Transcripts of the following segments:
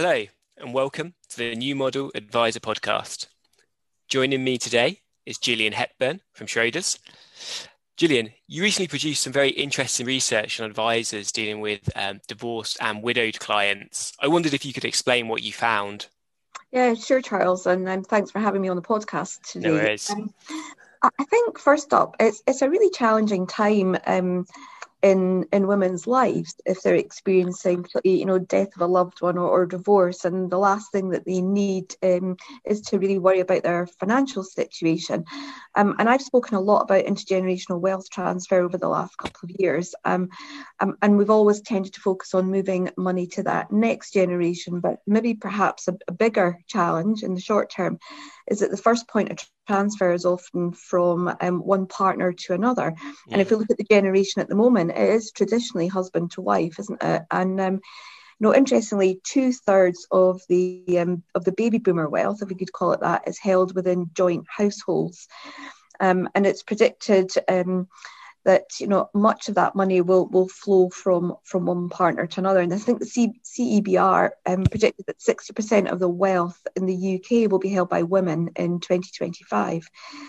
Hello, and welcome to the New Model Advisor podcast. Joining me today is Gillian Hepburn from Schroders. Gillian, you recently produced some very interesting research on advisors dealing with divorced and widowed clients. I wondered if you could explain what you found. Yeah, sure, Charles, and thanks for having me on the podcast today. No worries. I think first up, it's a really challenging time in women's lives if they're experiencing, death of a loved one or divorce, and the last thing that they need is to really worry about their financial situation. And I've spoken a lot about intergenerational wealth transfer over the last couple of years, and we've always tended to focus on moving money to that next generation, but maybe perhaps a bigger challenge in the short term is that the first point of transfer is often from one partner to another. And if you look at the generation at the moment, it is traditionally husband to wife, isn't it? And interestingly, 2/3 of the baby boomer wealth, if we could call it that, is held within joint households. And it's predicted that much of that money will flow from one partner to another. And I think the CEBR predicted that 60% of the wealth in the UK will be held by women in 2025.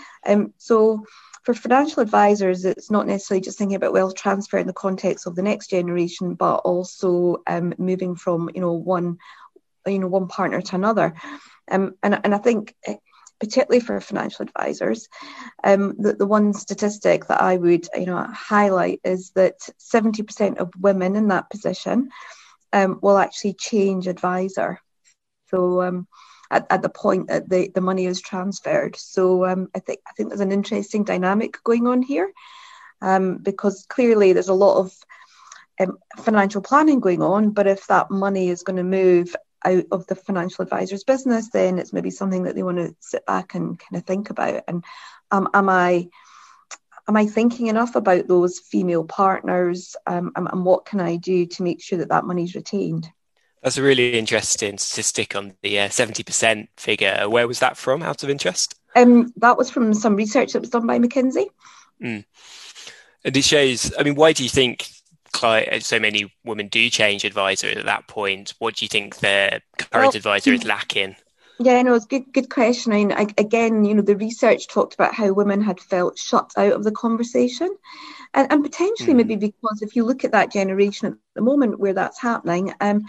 So for financial advisors, it's not necessarily just thinking about wealth transfer in the context of the next generation, but also moving from one partner to another. And I think, particularly for financial advisors, the one statistic that I would highlight is that 70% of women in that position will actually change advisor. So at the point that the money is transferred. So I think there's an interesting dynamic going on here, because clearly there's a lot of financial planning going on, but if that money is going to move out of the financial advisor's business, then it's maybe something that they want to sit back and kind of think about. And am I thinking enough about those female partners, and what can I do to make sure that money is retained? That's a really interesting statistic on the 70% figure. Where was that from, out of interest? That was from some research that was done by McKinsey. And it shows, why do you think so many women do change advisor at that point? What do you think their current advisor is lacking? Yeah, it's a good question. The research talked about how women had felt shut out of the conversation, and potentially maybe because if you look at that generation at the moment where that's happening,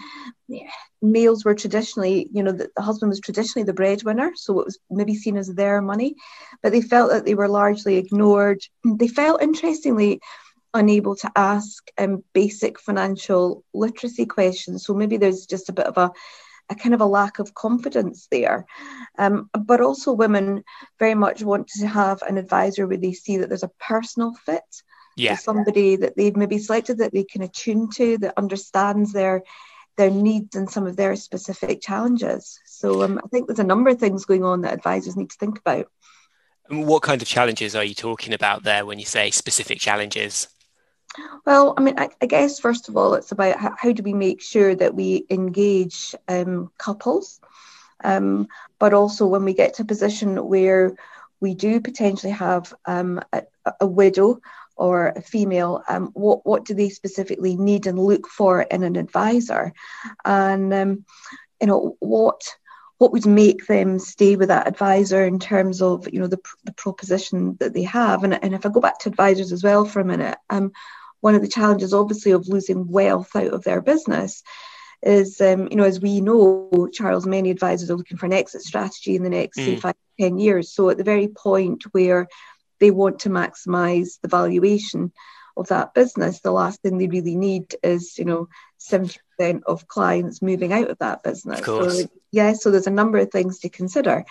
males were traditionally, the husband was traditionally the breadwinner, so it was maybe seen as their money, but they felt that they were largely ignored. They felt, interestingly, unable to ask basic financial literacy questions. So maybe there's just a bit of a kind of a lack of confidence there. But also women very much want to have an advisor where they see that there's a personal fit. Yeah. Somebody that they've maybe selected that they can attune to, that understands their needs and some of their specific challenges. So I think there's a number of things going on that advisors need to think about. And what kind of challenges are you talking about there when you say specific challenges? Well, I guess, first of all, it's about how do we make sure that we engage couples, but also when we get to a position where we do potentially have a widow or a female, what do they specifically need and look for in an advisor? And, what would make them stay with that advisor in terms of, the proposition that they have? And if I go back to advisors as well for a minute, one of the challenges, obviously, of losing wealth out of their business is, as we know, Charles, many advisors are looking for an exit strategy in the next, say, 5 to 10 years. So at the very point where they want to maximise the valuation of that business, the last thing they really need is, 70% of clients moving out of that business. Of course. So there's a number of things to consider.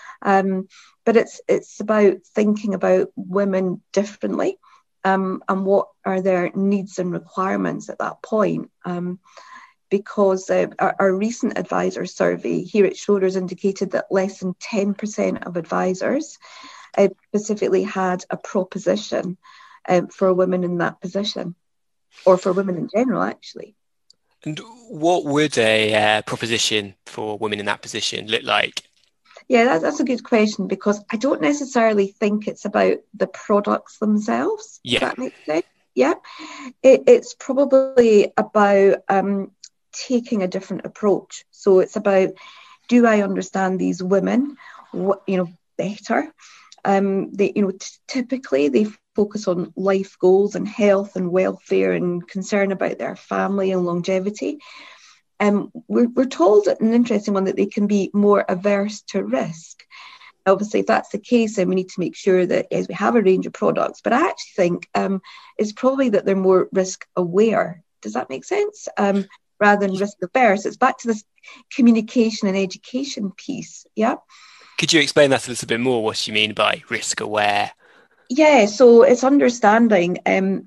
But it's about thinking about women differently. And what are their needs and requirements at that point? Because our recent advisor survey here at Schroders indicated that less than 10% of advisors specifically had a proposition for women in that position, or for women in general, actually. And what would a proposition for women in that position look like? Yeah, that's a good question, because I don't necessarily think it's about the products themselves. Yeah. Does that make sense? Yeah. It's probably about taking a different approach. So it's about, do I understand these women, better? Typically they focus on life goals and health and welfare and concern about their family and longevity. We're told, an interesting one, that they can be more averse to risk. Obviously, if that's the case, then we need to make sure that, as we have a range of products, but I actually think it's probably that they're more risk aware. Does that make sense? Rather than risk averse. It's back to this communication and education piece. Yeah. Could you explain that a little bit more? What do you mean by risk aware? Yeah, so it's understanding,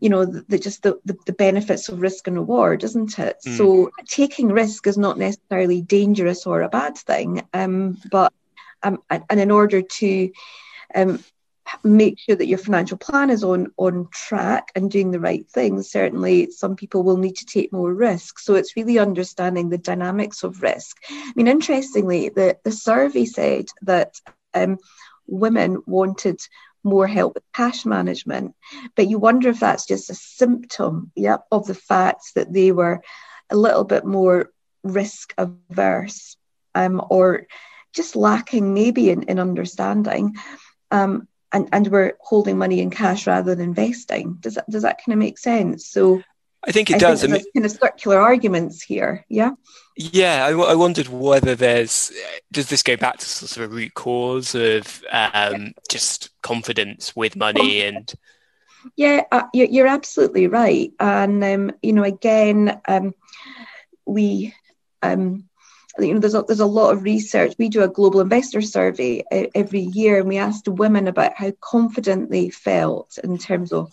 the benefits of risk and reward, isn't it? So taking risk is not necessarily dangerous or a bad thing, but and in order to make sure that your financial plan is on track and doing the right things, certainly some people will need to take more risk. So it's really understanding the dynamics of risk. I mean, interestingly, the survey said that women wanted more help with cash management, but you wonder if that's just a symptom of the fact that they were a little bit more risk averse, or just lacking maybe in understanding, and we're holding money in cash rather than investing. Does that kind of make sense? So I think it does. There's kind of circular arguments here. Yeah. Yeah, I wondered whether does this go back to sort of a root cause of just confidence with money and. Yeah, you're absolutely right. And again, we. There's a lot of research. We do a global investor survey every year, and we asked women about how confident they felt in terms of,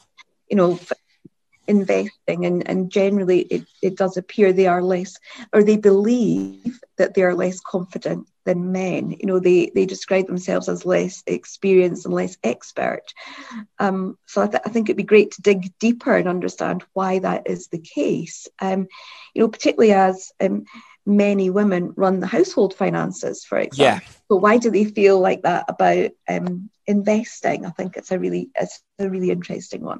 investing, and generally it does appear they are less, or they believe that they are less confident than men. They describe themselves as less experienced and less expert. So I think it'd be great to dig deeper and understand why that is the case. Particularly as many women run the household finances, for example. Yeah. So why do they feel like that about investing? I think it's a really interesting one.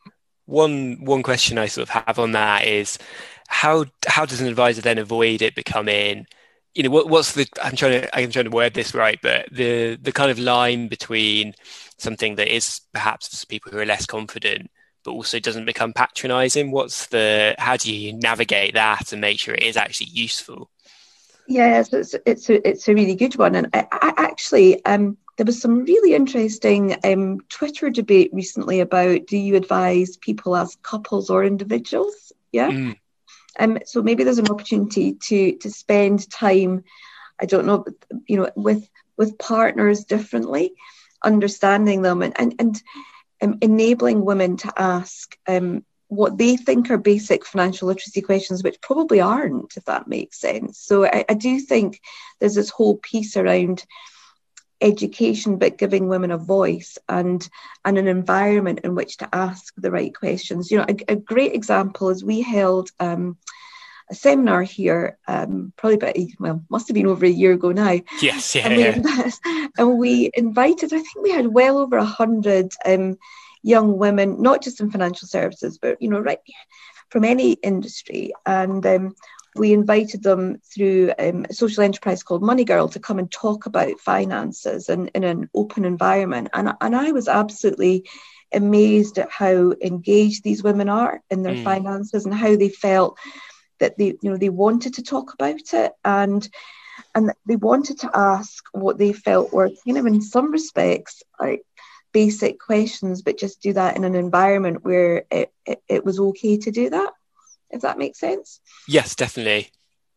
One question I sort of have on that is how does an advisor then avoid it becoming, what's the, I'm trying to word this right, but the kind of line between something that is perhaps for people who are less confident but also doesn't become patronizing? How do you navigate that and make sure it is actually useful? Yeah, so it's a really good one. And I actually, there was some really interesting Twitter debate recently about, do you advise people as couples or individuals? Yeah. So maybe there's an opportunity to spend time, I don't know, with partners differently, understanding them and enabling women to ask what they think are basic financial literacy questions, which probably aren't, if that makes sense. So I do think there's this whole piece around education, but giving women a voice and an environment in which to ask the right questions. A great example is we held a seminar here, probably must have been over a year ago now. Yes, yeah. And we invited, I think we had well over 100 young women, not just in financial services, but right from any industry. And we invited them through a social enterprise called Money Girl to come and talk about finances and in an open environment. And I was absolutely amazed at how engaged these women are in their finances and how they felt that they wanted to talk about it and they wanted to ask what they felt were in some respects like basic questions, but just do that in an environment where it was okay to do that, if that makes sense. Yes, definitely.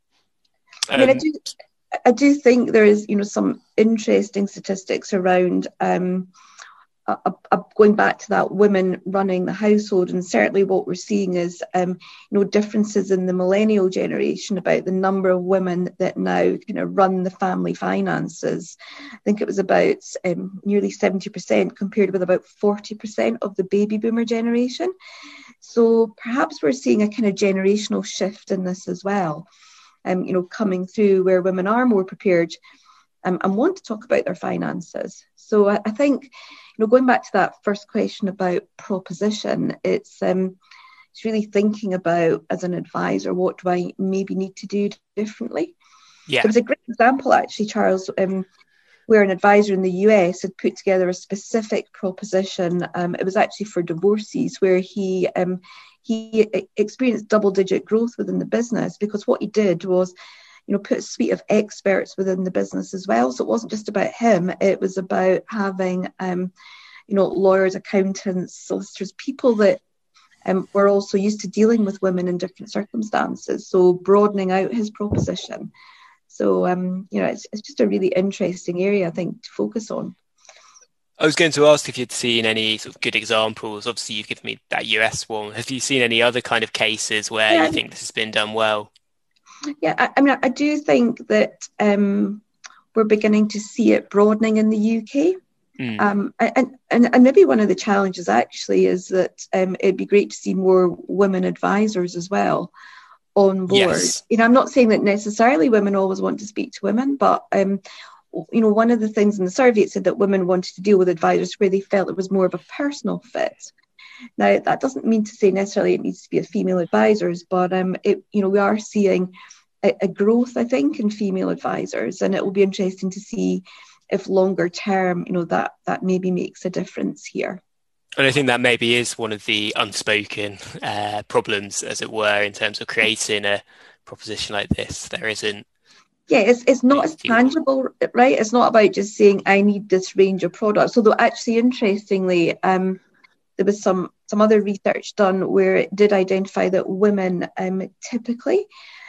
I do think there is some interesting statistics around going back to that women running the household, and certainly what we're seeing is differences in the millennial generation about the number of women that now run the family finances. I think it was about nearly 70% compared with about 40% of the baby boomer generation. So perhaps we're seeing a kind of generational shift in this as well, coming through, where women are more prepared and want to talk about their finances. So I think, going back to that first question about proposition, it's, it's really thinking about, as an advisor, what do I maybe need to do differently. Yeah. There was a great example, actually, Charles, where an advisor in the US had put together a specific proposition. It was actually for divorcees, where he experienced double-digit growth within the business, because what he did was, put a suite of experts within the business as well. So it wasn't just about him; it was about having, lawyers, accountants, solicitors, people that were also used to dealing with women in different circumstances. So broadening out his proposition. So, it's just a really interesting area, I think, to focus on. I was going to ask if you'd seen any sort of good examples. Obviously, you've given me that US one. Have you seen any other kind of cases where you think this has been done well? Yeah, I do think that we're beginning to see it broadening in the UK. And maybe one of the challenges actually is that it'd be great to see more women advisors as well on board. Yes. I'm not saying that necessarily women always want to speak to women, but one of the things in the survey, it said that women wanted to deal with advisors where they felt it was more of a personal fit. Now, that doesn't mean to say necessarily it needs to be a female advisors, but we are seeing a growth, I think, in female advisors, and it will be interesting to see if longer term, that maybe makes a difference here. And I think that maybe is one of the unspoken problems, as it were, in terms of creating a proposition like this. There isn't. Yeah, it's not as tangible, right? It's not about just saying, I need this range of products. Although actually, interestingly, there was some other research done where it did identify that women typically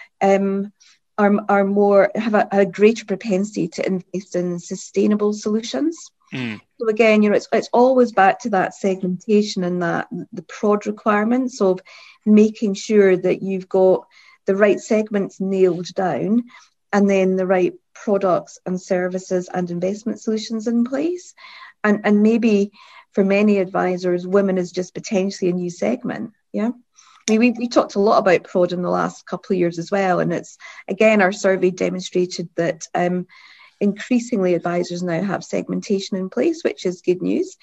are more, have a greater propensity to invest in sustainable solutions. So again, it's always back to that segmentation and that the prod requirements of making sure that you've got the right segments nailed down, and then the right products and services and investment solutions in place. And maybe for many advisors, women is just potentially a new segment. Yeah. I mean, we talked a lot about prod in the last couple of years as well. And it's, again, our survey demonstrated that increasingly advisors now have segmentation in place, which is good news.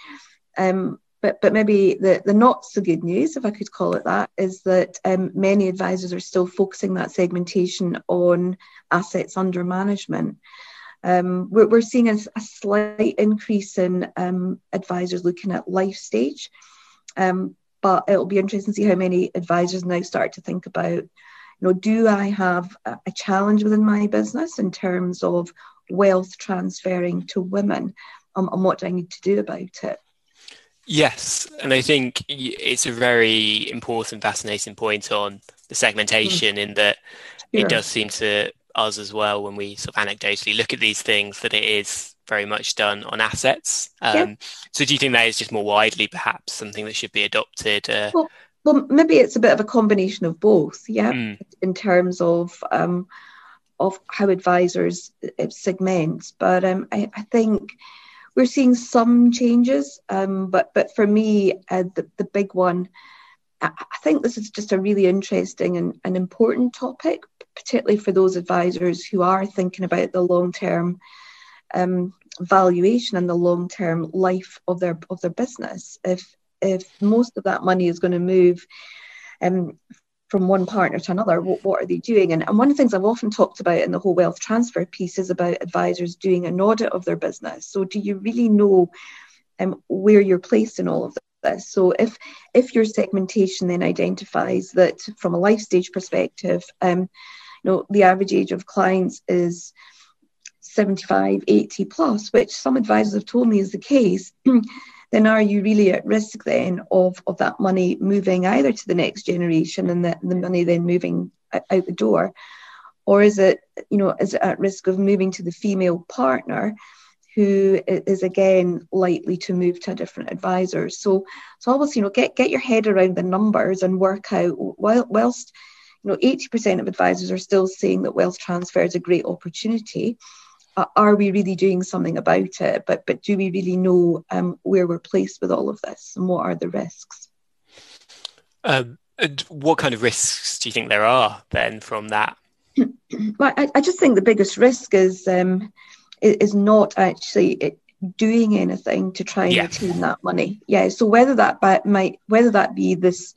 But maybe the not so good news, if I could call it that, is that many advisors are still focusing that segmentation on assets under management. We're seeing a slight increase in advisors looking at life stage, but it'll be interesting to see how many advisors now start to think about, do I have a challenge within my business in terms of wealth transferring to women, and what do I need to do about it? Yes, and I think it's a very important, fascinating point on the segmentation, in that it does seem to us as well, when we sort of anecdotally look at these things, that it is very much done on assets. So do you think that is just more widely perhaps something that should be adopted? Well, maybe it's a bit of a combination of both, in terms of how advisors segment. But I think we're seeing some changes, but for me, the big one, I think this is just a really interesting and important topic, particularly for those advisors who are thinking about the long-term valuation and the long-term life of their business. If most of that money is going to move from one partner to another, what are they doing? And one of the things I've often talked about in the whole wealth transfer piece is about advisors doing an audit of their business. So do you really know where you're placed in all of this? So if your segmentation then identifies that from a life stage perspective, the average age of clients is 75, 80 plus, which some advisors have told me is the case, then are you really at risk then of that money moving either to the next generation and the money then moving out the door? Or is it at risk of moving to the female partner, who is again likely to move to a different advisor? So always, get your head around the numbers and work out, whilst 80% of advisors are still saying that wealth transfer is a great opportunity, are we really doing something about it? But do we really know where we're placed with all of this, and what are the risks? And what kind of risks do you think there are then from that? Well, I just think the biggest risk is not actually doing anything to try and retain that money. Yeah. So whether that be this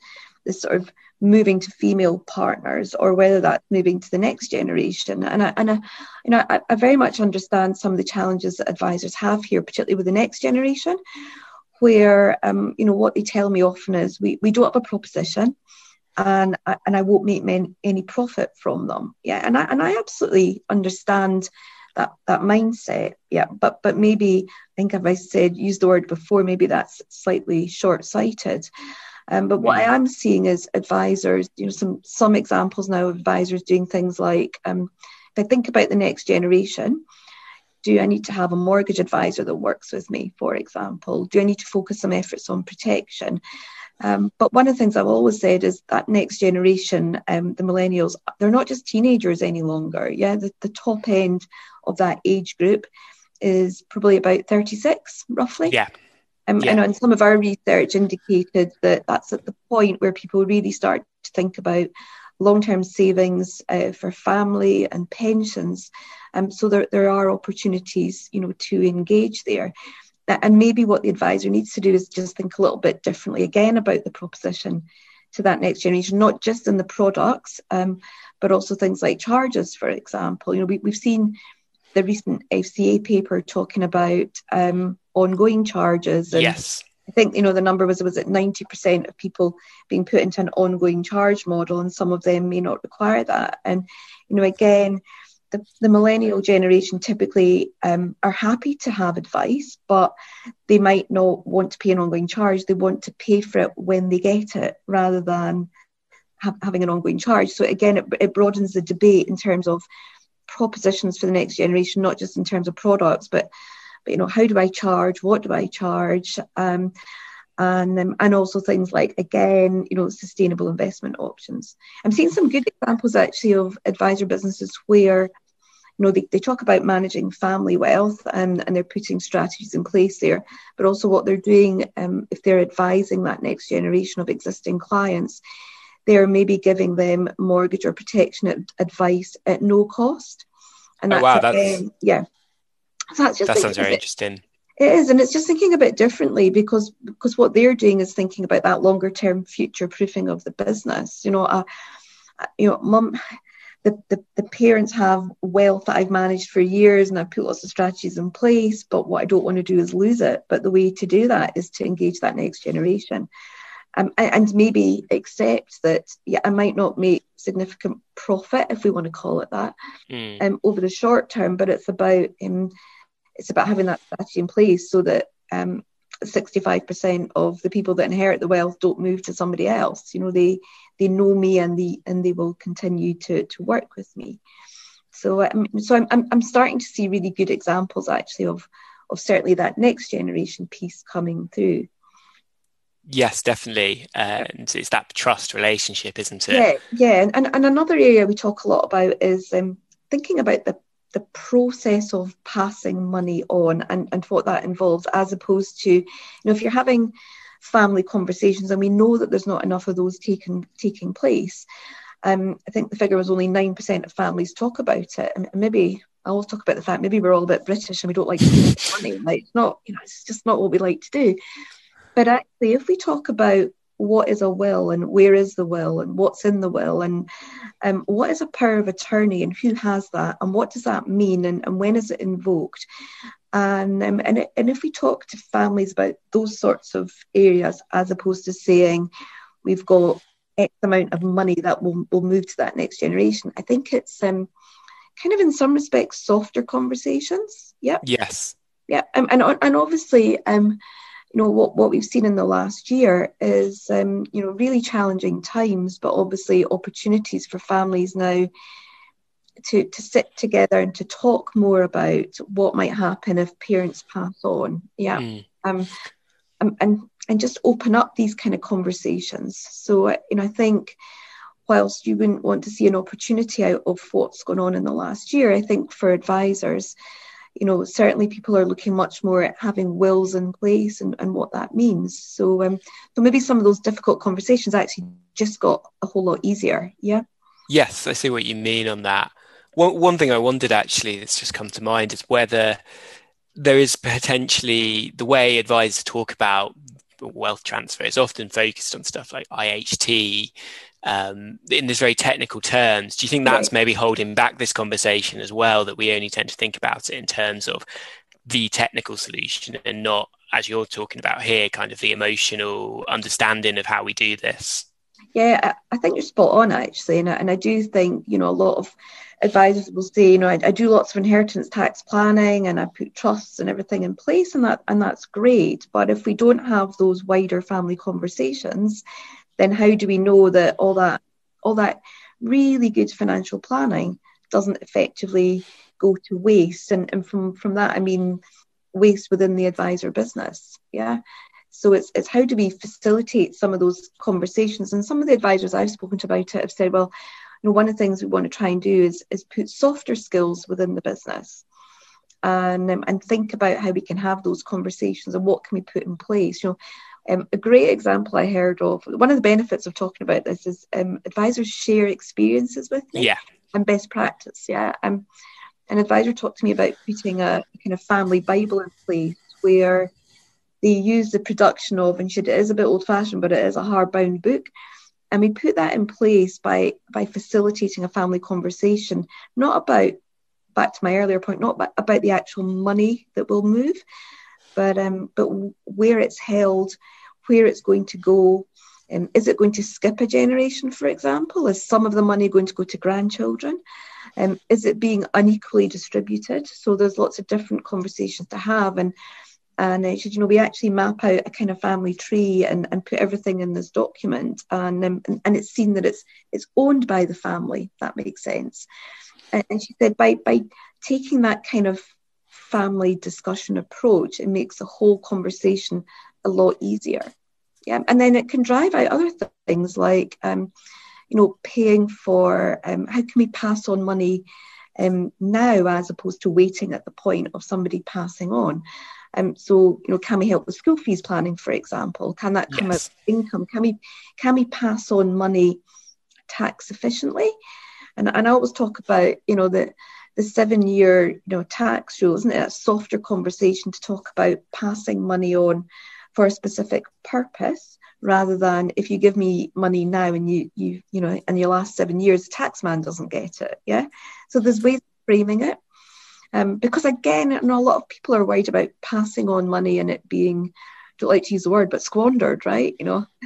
this sort of moving to female partners, or whether that's moving to the next generation. And I very much understand some of the challenges that advisors have here, particularly with the next generation, where what they tell me often is we don't have a proposition, and I won't make any profit from them. Yeah, and I absolutely understand that mindset. Yeah, but maybe, I think, if I used the word before, maybe that's slightly short-sighted. But what I am seeing is advisors, some examples now of advisors doing things like, if I think about the next generation, do I need to have a mortgage advisor that works with me, for example? Do I need to focus some efforts on protection? But one of the things I've always said is that next generation, the millennials, they're not just teenagers any longer. Yeah, the top end of that age group is probably about 36, roughly. Yeah. And some of our research indicated that that's at the point where people really start to think about long-term savings for family and pensions. So there are opportunities, to engage there. And maybe what the advisor needs to do is just think a little bit differently again about the proposition to that next generation, not just in the products, but also things like charges, for example. We've seen the recent FCA paper talking about ongoing charges. And yes. I think, the number was it 90% of people being put into an ongoing charge model, and some of them may not require that. And, again, the millennial generation typically are happy to have advice, but they might not want to pay an ongoing charge. They want to pay for it when they get it, rather than having an ongoing charge. So again, it broadens the debate in terms of propositions for the next generation, not just in terms of products, but how do I charge? What do I charge? And also things like, again, sustainable investment options. I'm seeing some good examples actually of advisor businesses where they talk about managing family wealth, and they're putting strategies in place there, but also what they're doing, if they're advising that next generation of existing clients, they're maybe giving them mortgage or protection advice at no cost. And that's, So that's just, that sounds very interesting. It is, and it's just thinking a bit differently, because what they're doing is thinking about that longer term future proofing of the business. Mum, the parents have wealth that I've managed for years, and I've put lots of strategies in place, but what I don't want to do is lose it. But the way to do that is to engage that next generation. And maybe accept that, I might not make significant profit, if we want to call it that, over the short term, but it's about having that strategy in place so that 65% of the people that inherit the wealth don't move to somebody else. They know me, and they will continue to work with me. So I'm starting to see really good examples actually of certainly that next generation piece coming through. Yes, definitely. And it's that trust relationship, isn't it? Yeah. And another area we talk a lot about is thinking about the process of passing money on and what that involves, as opposed to, if you're having family conversations, and we know that there's not enough of those taking place. I think the figure was only 9% of families talk about it. And maybe I always talk about the fact maybe we're all a bit British and we don't like to spend money. Like, it's not, it's just not what we like to do. But actually, if we talk about what is a will, and where is the will, and what's in the will, and what is a power of attorney, and who has that, and what does that mean, and when is it invoked, and if we talk to families about those sorts of areas, as opposed to saying we've got X amount of money that will move to that next generation, I think it's kind of in some respects softer conversations. Yep. Yes. Yeah. And obviously, what we've seen in the last year is, really challenging times, but obviously opportunities for families now to sit together and to talk more about what might happen if parents pass on. Yeah. And just open up these kind of conversations. So, I think whilst you wouldn't want to see an opportunity out of what's gone on in the last year, I think for advisors, certainly people are looking much more at having wills in place and what that means. So maybe some of those difficult conversations actually just got a whole lot easier. Yeah. Yes, I see what you mean on that. One thing I wondered actually that's just come to mind is whether there is potentially the way advisors talk about wealth transfer, it's often focused on stuff like IHT, in this very technical terms. Do you think that's maybe holding back this conversation as well, that we only tend to think about it in terms of the technical solution and not, as you're talking about here, kind of the emotional understanding of how we do this? Yeah, I think you're spot on, actually. And I do think, a lot of advisors will say, I do lots of inheritance tax planning and I put trusts and everything in place, and that's great. But if we don't have those wider family conversations, then how do we know that all that really good financial planning doesn't effectively go to waste? And from that, I mean waste within the advisor business. Yeah. So it's how do we facilitate some of those conversations? And some of the advisors I've spoken to about it have said, well, one of the things we want to try and do is put softer skills within the business, and think about how we can have those conversations and what can we put in place. A great example I heard of, one of the benefits of talking about this is advisors share experiences with me, and best practice. An advisor talked to me about putting a kind of family Bible in place where they use the production of, and it is a bit old-fashioned, but it is a hardbound book. And we put that in place by facilitating a family conversation, not about, back to my earlier point, not about the actual money that will move, but where it's held, where it's going to go. Is it going to skip a generation, for example? Is some of the money going to go to grandchildren? Is it being unequally distributed? So there's lots of different conversations to have. And we actually map out a kind of family tree and put everything in this document, and it's seen that it's owned by the family. If that makes sense. And she said by taking that kind of family discussion approach, it makes the whole conversation a lot easier. Yeah, and then it can drive out other things like paying for how can we pass on money now as opposed to waiting at the point of somebody passing on. So can we help with school fees planning, for example? Can that come out of income? Can we pass on money tax efficiently? And I always talk about the 7-year tax rule, isn't it? A softer conversation to talk about passing money on for a specific purpose, rather than if you give me money now and you in your last 7 years, the tax man doesn't get it. Yeah. So there's ways of framing it. Because again, a lot of people are worried about passing on money and it being, don't like to use the word, but squandered, right?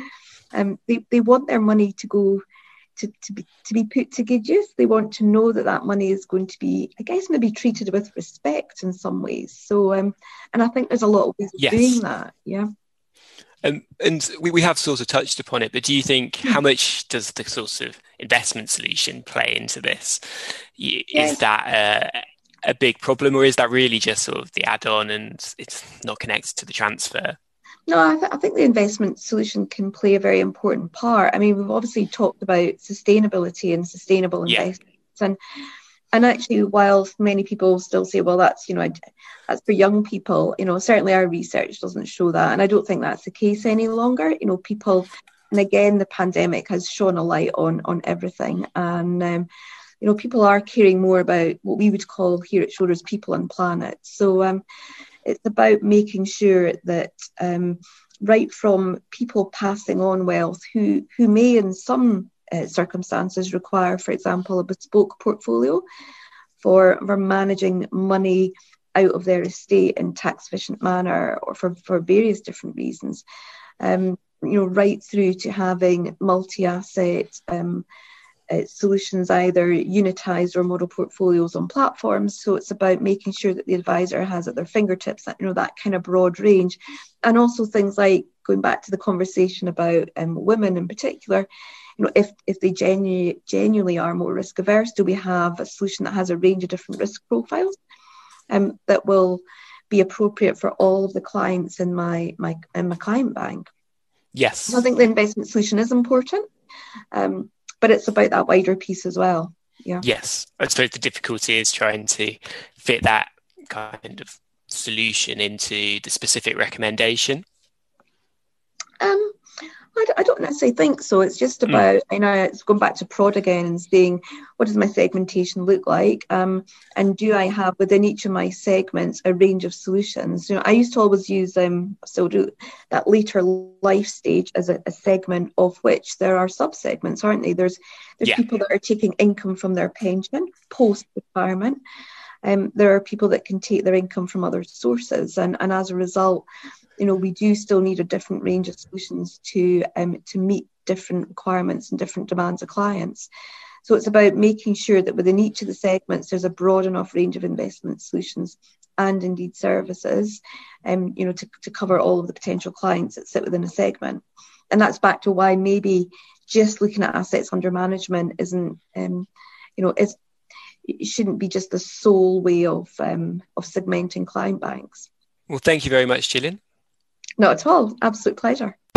They want their money to go to be put to good use. They want to know that money is going to be, I guess, maybe treated with respect in some ways. So, and I think there's a lot of ways of doing that. Yeah. And we have sort of touched upon it, but do you think how much does the sort of investment solution play into this? Is that a big problem, or is that really just sort of the add-on and it's not connected to the transfer? No, I think the investment solution can play a very important part. I mean, we've obviously talked about sustainability and sustainable investments, and actually, while many people still say, well, that's that's for young people, certainly our research doesn't show that, and I don't think that's the case any longer. People, and again, the pandemic has shone a light on everything, and people are caring more about what we would call here at Schroders people and planet. So it's about making sure that right from people passing on wealth who may in some circumstances require, for example, a bespoke portfolio for managing money out of their estate in tax efficient manner or for various different reasons, right through to having multi-asset solutions, either unitized or model portfolios on platforms. So it's about making sure that the advisor has at their fingertips that kind of broad range, and also things like going back to the conversation about women in particular. If they genuinely are more risk averse, do we have a solution that has a range of different risk profiles that will be appropriate for all of the clients in my client bank? Yes, so I think the investment solution is important. But it's about that wider piece as well. Yeah. Yes. I suppose the difficulty is trying to fit that kind of solution into the specific recommendation. Well, I don't necessarily think so. It's just about, it's going back to prod again and saying, what does my segmentation look like? And do I have within each of my segments a range of solutions? I used to always use still do that later life stage as a segment, of which there are sub-segments, aren't they? There's people that are taking income from their pension post-retirement. There are people that can take their income from other sources, and as a result, we do still need a different range of solutions to meet different requirements and different demands of clients. So it's about making sure that within each of the segments, there's a broad enough range of investment solutions and indeed services, to cover all of the potential clients that sit within a segment. And that's back to why maybe just looking at assets under management isn't, it shouldn't be just the sole way of segmenting client banks. Well, thank you very much, Gillian. Not at all. Absolute pleasure.